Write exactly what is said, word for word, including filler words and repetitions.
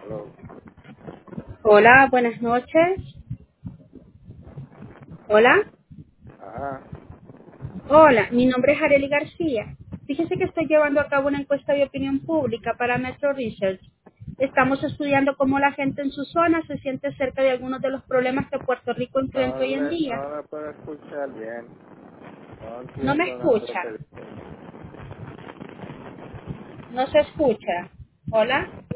Hello. Hola, buenas noches. Hola. Ajá. Hola, mi nombre es Arely García. Fíjese que estoy llevando a cabo una encuesta de opinión pública para Metro Research. Estamos estudiando cómo la gente en su zona se siente cerca de algunos de los problemas que Puerto Rico enfrenta No hoy en le, día. no le puedo escuchar bien. No No me entiendo nada de lo que escucha, dice. no se escucha. Hola.